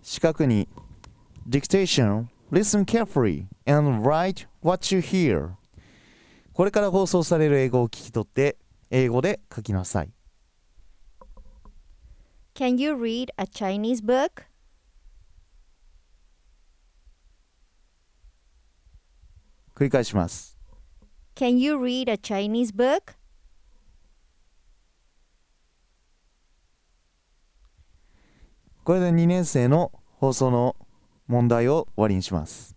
四角に Dictation, listen carefully and write what you hear。 これから放送される英語を聞き取って英語で書きなさい。 Can you read a Chinese book? 繰り返します。 Can you read a Chinese book? これで2年生の放送の問題を終わりにします。